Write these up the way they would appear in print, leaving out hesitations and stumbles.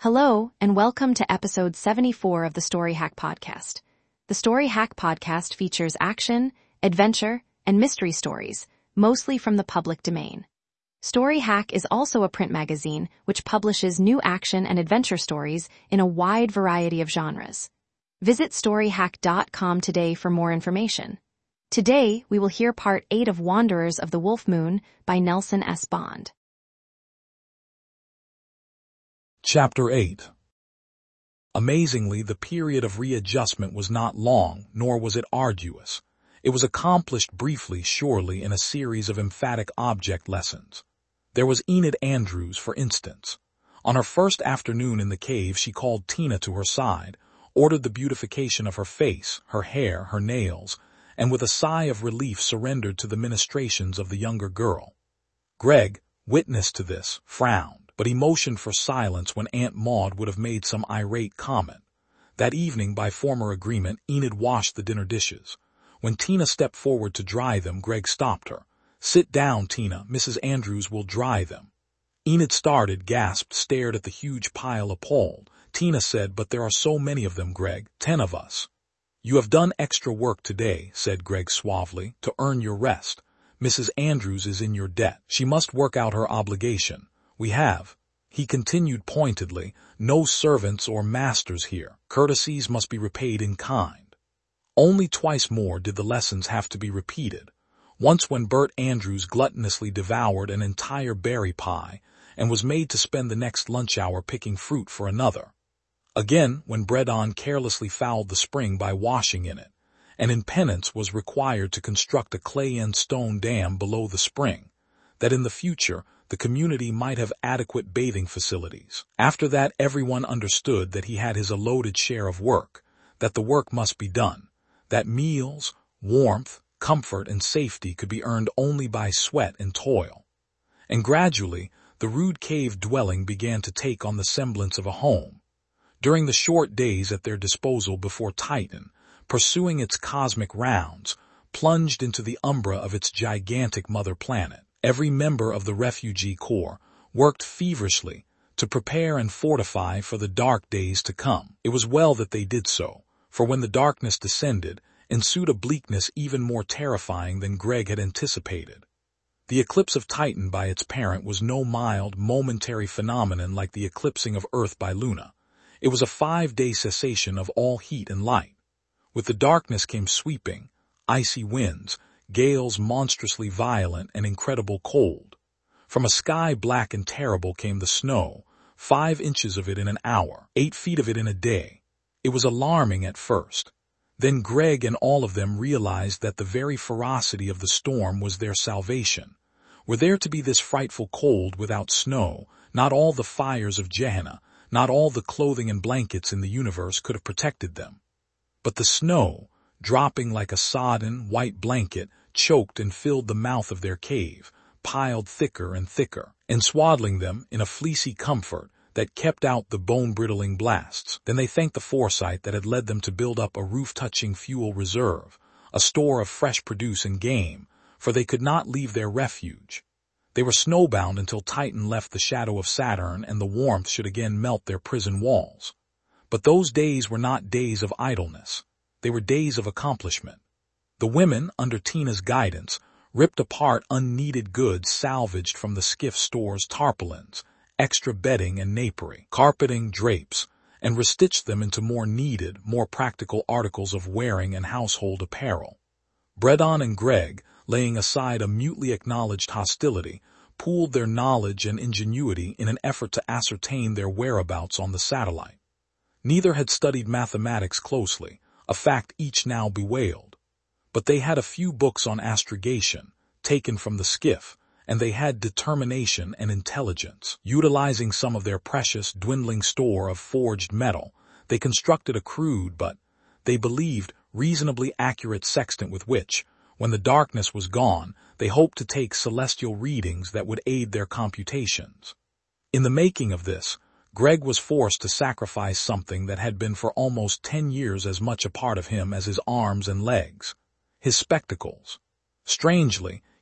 Hello, and welcome to episode 74 of the Story Hack Podcast. The Story Hack Podcast features action, adventure, and mystery stories, mostly from the public domain. Story Hack is also a print magazine which publishes new action and adventure stories in a wide variety of genres. Visit storyhack.com today for more information. Today, we will hear part 8 of Wanderers of the Wolf Moon by Nelson S. Bond. Chapter 8. Amazingly, the period of readjustment was not long, nor was it arduous. It was accomplished briefly, surely, in a series of emphatic object lessons. There was Enid Andrews, for instance. On her first afternoon in the cave, she called Tina to her side, ordered the beautification of her face, her hair, her nails, and with a sigh of relief surrendered to the ministrations of the younger girl. Greg, witness to this, frowned, but he motioned for silence when Aunt Maud would have made some irate comment. That evening, by former agreement, Enid washed the dinner dishes. When Tina stepped forward to dry them, Greg stopped her. "Sit down, Tina. Mrs. Andrews will dry them." Enid started, gasped, stared at the huge pile, appalled. Tina said, "But there are so many of them, Greg. 10 of us." "You have done extra work today," said Greg suavely, "to earn your rest. Mrs. Andrews is in your debt. She must work out her obligation. We have," he continued pointedly, "no servants or masters here. Courtesies must be repaid in kind." Only twice more did the lessons have to be repeated. Once when Bert Andrews gluttonously devoured an entire berry pie and was made to spend the next lunch hour picking fruit for another. Again, when Bredon carelessly fouled the spring by washing in it, and in penance was required to construct a clay and stone dam below the spring, that in the future the community might have adequate bathing facilities. After that, everyone understood that he had his allotted share of work, that the work must be done, that meals, warmth, comfort, and safety could be earned only by sweat and toil. And gradually, the rude cave dwelling began to take on the semblance of a home. During the short days at their disposal before Titan, pursuing its cosmic rounds, plunged into the umbra of its gigantic mother planet, every member of the refugee corps worked feverishly to prepare and fortify for the dark days to come. It was well that they did so, for when the darkness descended, ensued a bleakness even more terrifying than Greg had anticipated. The eclipse of Titan by its parent was no mild, momentary phenomenon like the eclipsing of Earth by Luna. It was a 5-day cessation of all heat and light. With the darkness came sweeping, icy winds, gales monstrously violent and incredible cold. From a sky black and terrible came the snow, 5 inches of it in an hour, 8 feet of it in a day. It was alarming at first. Then Greg and all of them realized that the very ferocity of the storm was their salvation. Were there to be this frightful cold without snow, not all the fires of Gehenna, not all the clothing and blankets in the universe could have protected them. But the snow, dropping like a sodden, white blanket, choked and filled the mouth of their cave, piled thicker and thicker, enswaddling them in a fleecy comfort that kept out the bone-brittling blasts. Then they thanked the foresight that had led them to build up a roof-touching fuel reserve, a store of fresh produce and game, for they could not leave their refuge. They were snowbound until Titan left the shadow of Saturn and the warmth should again melt their prison walls. But those days were not days of idleness. They were days of accomplishment. The women, under Tina's guidance, ripped apart unneeded goods salvaged from the skiff store's tarpaulins, extra bedding and napery, carpeting, drapes, and restitched them into more needed, more practical articles of wearing and household apparel. Bredon and Greg, laying aside a mutely acknowledged hostility, pooled their knowledge and ingenuity in an effort to ascertain their whereabouts on the satellite. Neither had studied mathematics closely, a fact each now bewailed. But they had a few books on astrogation, taken from the skiff, and they had determination and intelligence. Utilizing some of their precious, dwindling store of forged metal, they constructed a crude but, they believed, reasonably accurate sextant with which, when the darkness was gone, they hoped to take celestial readings that would aid their computations. In the making of this, Greg was forced to sacrifice something that had been for almost 10 years as much a part of him as his arms and legs. His spectacles. Strangely,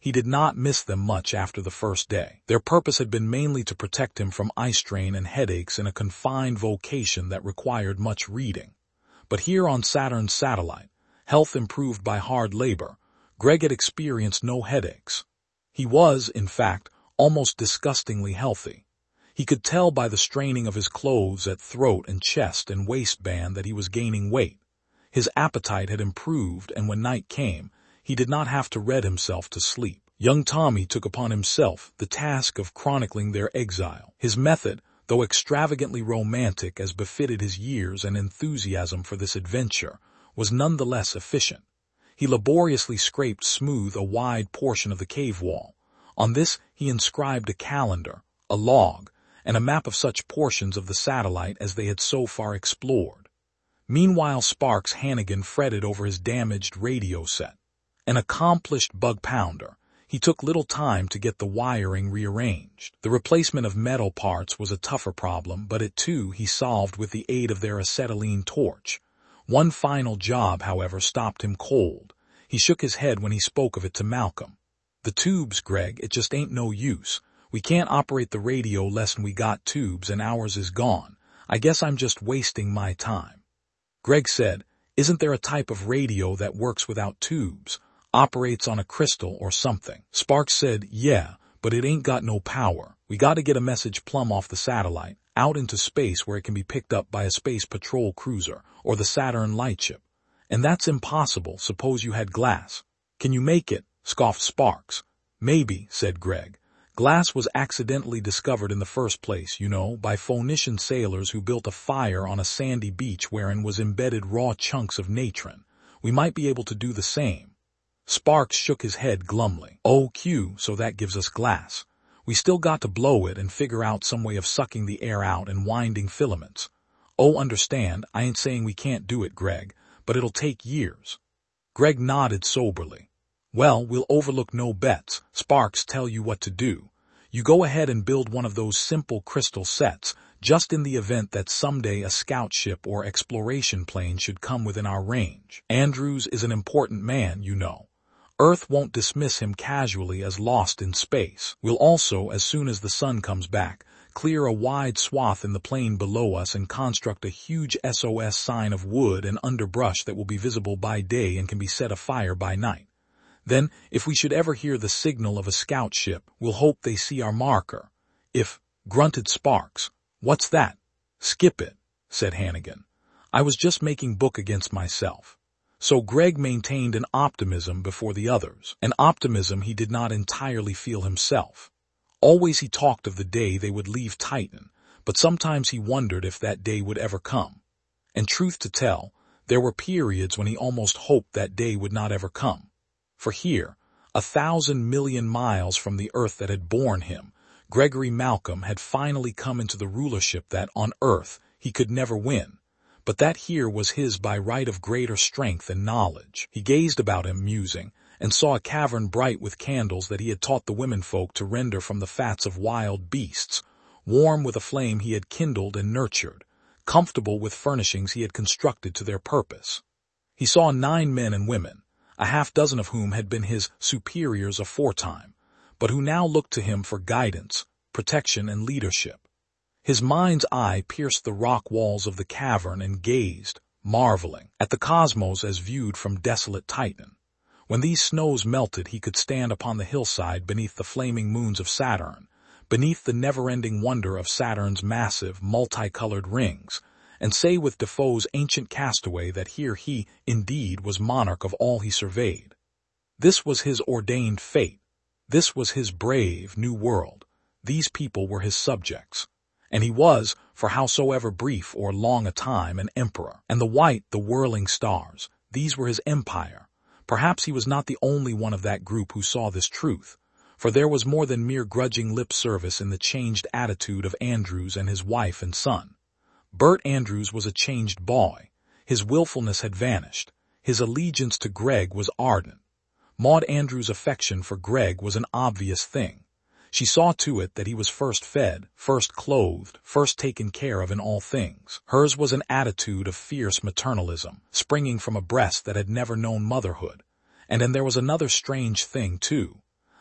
He did not miss them much after the first day. Their purpose had been mainly to protect him from eye strain and headaches in a confined vocation that required much reading. But here on Saturn's satellite, health improved by hard labor, Greg had experienced no headaches. He was, in fact, almost disgustingly healthy. He could tell by the straining of his clothes at throat and chest and waistband that he was gaining weight. His appetite had improved, and when night came, he did not have to read himself to sleep. Young Tommy took upon himself the task of chronicling their exile. His method, though extravagantly romantic as befitted his years and enthusiasm for this adventure, was nonetheless efficient. He laboriously scraped smooth a wide portion of the cave wall. On this he inscribed a calendar, a log, and a map of such portions of the satellite as they had so far explored. Meanwhile, Sparks Hannigan fretted over his damaged radio set. An accomplished bug pounder, he took little time to get the wiring rearranged. The replacement of metal parts was a tougher problem, but it too he solved with the aid of their acetylene torch. One final job, however, stopped him cold. He shook his head when he spoke of it to Malcolm. "The tubes, Greg, it just ain't no use. We can't operate the radio less'n we got tubes and ours is gone. I guess I'm just wasting my time." Greg said, "Isn't there a type of radio that works without tubes? Operates on a crystal or something?" Sparks said, "Yeah, but it ain't got no power. We gotta get a message plumb off the satellite, out into space where it can be picked up by a space patrol cruiser or the Saturn lightship. And that's impossible, suppose you had glass." "Can you make it?" scoffed Sparks. "Maybe," said Greg. "Glass was accidentally discovered in the first place, you know, by Phoenician sailors who built a fire on a sandy beach wherein was embedded raw chunks of natron. We might be able to do the same." Sparks shook his head glumly. "Oh, Q, so that gives us glass. We still got to blow it and figure out some way of sucking the air out and winding filaments. Oh, understand, I ain't saying we can't do it, Greg, but it'll take years." Greg nodded soberly. "Well, we'll overlook no bets. Sparks, tell you what to do. You go ahead and build one of those simple crystal sets, just in the event that someday a scout ship or exploration plane should come within our range. Andrews is an important man, you know. Earth won't dismiss him casually as lost in space. We'll also, as soon as the sun comes back, clear a wide swath in the plain below us and construct a huge SOS sign of wood and underbrush that will be visible by day and can be set afire by night. Then, if we should ever hear the signal of a scout ship, we'll hope they see our marker. If," grunted Sparks. "What's that?" "Skip it," said Hannigan. "I was just making book against myself." So Greg maintained an optimism before the others, an optimism he did not entirely feel himself. Always he talked of the day they would leave Titan, but sometimes he wondered if that day would ever come. And truth to tell, there were periods when he almost hoped that day would not ever come. For here, 1,000 million miles from the Earth that had borne him, Gregory Malcolm had finally come into the rulership that, on Earth, he could never win, but that here was his by right of greater strength and knowledge. He gazed about him, musing, and saw a cavern bright with candles that he had taught the womenfolk to render from the fats of wild beasts, warm with a flame he had kindled and nurtured, comfortable with furnishings he had constructed to their purpose. He saw 9 men and women, a half-dozen of whom had been his superiors aforetime, but who now looked to him for guidance, protection, and leadership. His mind's eye pierced the rock walls of the cavern and gazed, marveling, at the cosmos as viewed from desolate Titan. When these snows melted, he could stand upon the hillside beneath the flaming moons of Saturn, beneath the never-ending wonder of Saturn's massive, multicolored rings, and say with Defoe's Ancient Castaway that here he, indeed, was monarch of all he surveyed. This was his ordained fate. This was his brave, new world. These people were his subjects. And he was, for howsoever brief or long a time, an emperor. And the white, the whirling stars, these were his empire. Perhaps he was not the only one of that group who saw this truth, for there was more than mere grudging lip service in the changed attitude of Andrews and his wife and son. Bert Andrews was a changed boy. His willfulness had vanished. His allegiance to Greg was ardent. Maud Andrews' affection for Greg was an obvious thing. She saw to it that he was first fed, first clothed, first taken care of in all things. Hers was an attitude of fierce maternalism, springing from a breast that had never known motherhood. And there was another strange thing, too.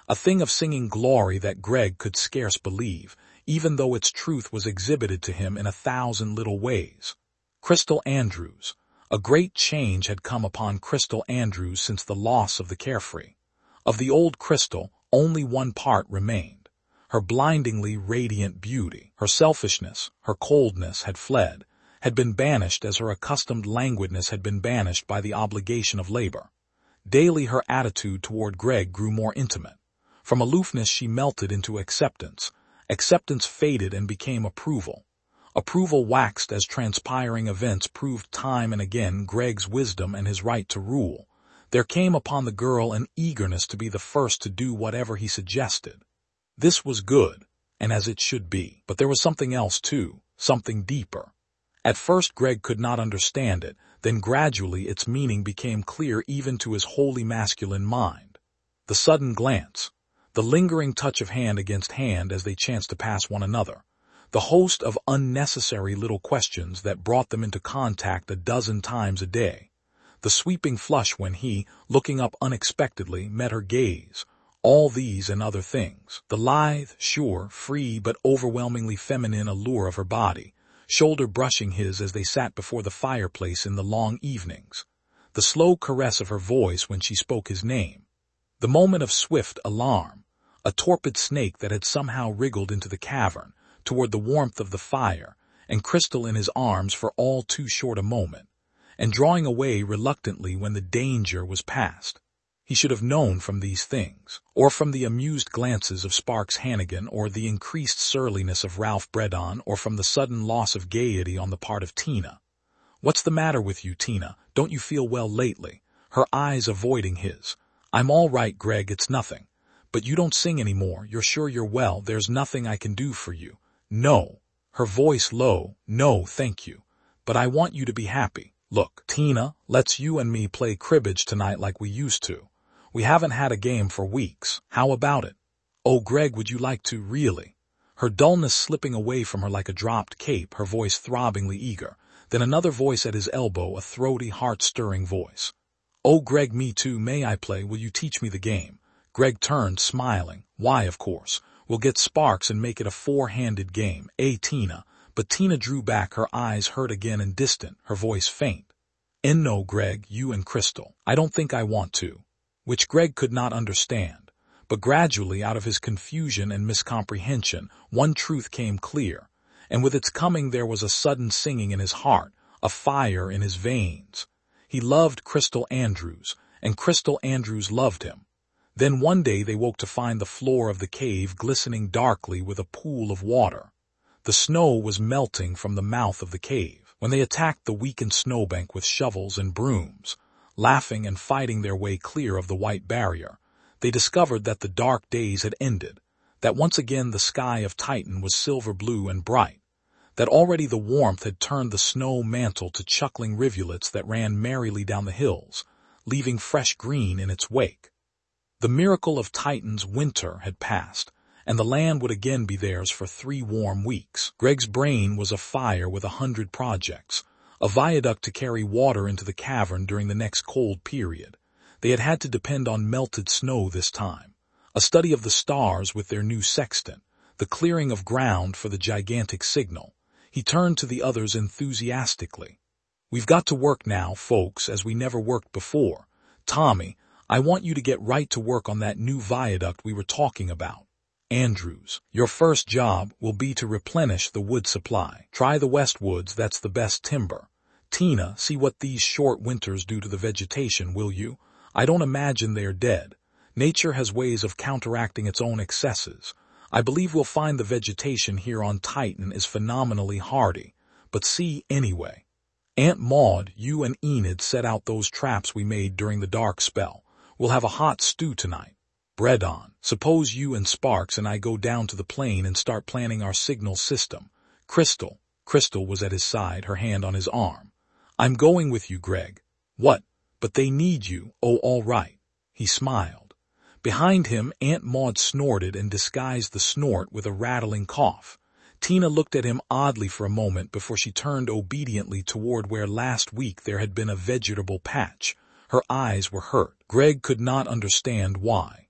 A thing of singing glory that Greg could scarce believe, even though its truth was exhibited to him in 1,000 little ways. Crystal Andrews. A great change had come upon Crystal Andrews since the loss of the Carefree. Of the old Crystal, only one part remained. Her blindingly radiant beauty, her selfishness, her coldness had fled, had been banished as her accustomed languidness had been banished by the obligation of labor. Daily her attitude toward Greg grew more intimate. From aloofness she melted into acceptance. Acceptance faded and became approval. Approval waxed as transpiring events proved time and again Greg's wisdom and his right to rule. There came upon the girl an eagerness to be the first to do whatever he suggested. This was good, and as it should be. But there was something else too, something deeper. At first Greg could not understand it, then gradually its meaning became clear even to his wholly masculine mind. The sudden glance, the lingering touch of hand against hand as they chanced to pass one another, the host of unnecessary little questions that brought them into contact 12 times a day, the sweeping flush when he, looking up unexpectedly, met her gaze, all these and other things, the lithe, sure, free but overwhelmingly feminine allure of her body, shoulder brushing his as they sat before the fireplace in the long evenings, the slow caress of her voice when she spoke his name, the moment of swift alarm, a torpid snake that had somehow wriggled into the cavern, toward the warmth of the fire, and Crystal in his arms for all too short a moment, and drawing away reluctantly when the danger was past. He should have known from these things, or from the amused glances of Sparks Hannigan, or the increased surliness of Ralph Bredon, or from the sudden loss of gaiety on the part of Tina. "What's the matter with you, Tina? Don't you feel well lately?" Her eyes avoiding his. "I'm all right, Greg, it's nothing. But you don't sing anymore, you're sure you're well, there's nothing I can do for you." "No." Her voice low. "No, thank you. But I want you to be happy. Look, Tina, let's you and me play cribbage tonight like we used to. We haven't had a game for weeks. How about it?" "Oh, Greg, would you like to, really?" Her dullness slipping away from her like a dropped cape, her voice throbbingly eager. Then another voice at his elbow, a throaty, heart-stirring voice. "Oh, Greg, me too. May I play? Will you teach me the game?" Greg turned, smiling. "Why, of course. We'll get Sparks and make it a 4-handed game, Tina?" But Tina drew back, her eyes hurt again and distant, her voice faint. "No, Greg, you and Crystal. I don't think I want to." Which Greg could not understand. But gradually, out of his confusion and miscomprehension, one truth came clear, and with its coming there was a sudden singing in his heart, a fire in his veins. He loved Crystal Andrews, and Crystal Andrews loved him. Then one day they woke to find the floor of the cave glistening darkly with a pool of water. The snow was melting from the mouth of the cave. When they attacked the weakened snowbank with shovels and brooms, laughing and fighting their way clear of the white barrier, they discovered that the dark days had ended, that once again the sky of Titan was silver blue and bright, that already the warmth had turned the snow mantle to chuckling rivulets that ran merrily down the hills, leaving fresh green in its wake. The miracle of Titan's winter had passed, and the land would again be theirs for 3 warm weeks. Greg's brain was afire with 100 projects, a viaduct to carry water into the cavern during the next cold period. They had to depend on melted snow this time, a study of the stars with their new sextant, the clearing of ground for the gigantic signal. He turned to the others enthusiastically. "We've got to work now, folks, as we never worked before. Tommy, I want you to get right to work on that new viaduct we were talking about. Andrews, your first job will be to replenish the wood supply. Try the Westwoods, that's the best timber. Tina, see what these short winters do to the vegetation, will you? I don't imagine they're dead. Nature has ways of counteracting its own excesses. I believe we'll find the vegetation here on Titan is phenomenally hardy. But see, anyway. Aunt Maud, you and Enid set out those traps we made during the dark spell. We'll have a hot stew tonight. Bredon, suppose you and Sparks and I go down to the plain and start planning our signal system. Crystal was at his side, her hand on his arm. I'm going with you, Greg. What? But they need you. Oh, all right. He smiled. Behind him, Aunt Maud snorted and disguised the snort with a rattling cough. Tina looked at him oddly for a moment before she turned obediently toward where last week there had been a vegetable patch. Her eyes were hurt. Greg could not understand why.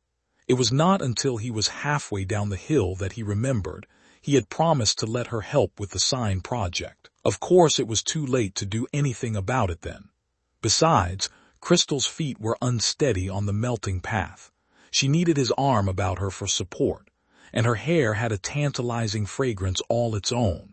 It was not until he was halfway down the hill that he remembered he had promised to let her help with the sign project. Of course, it was too late to do anything about it then. Besides, Crystal's feet were unsteady on the melting path. She needed his arm about her for support, and her hair had a tantalizing fragrance all its own.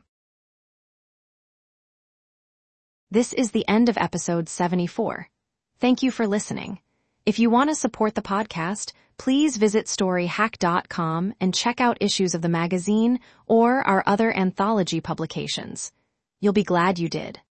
This is the end of episode 74. Thank you for listening. If you want to support the podcast, please visit storyhack.com and check out issues of the magazine or our other anthology publications. You'll be glad you did.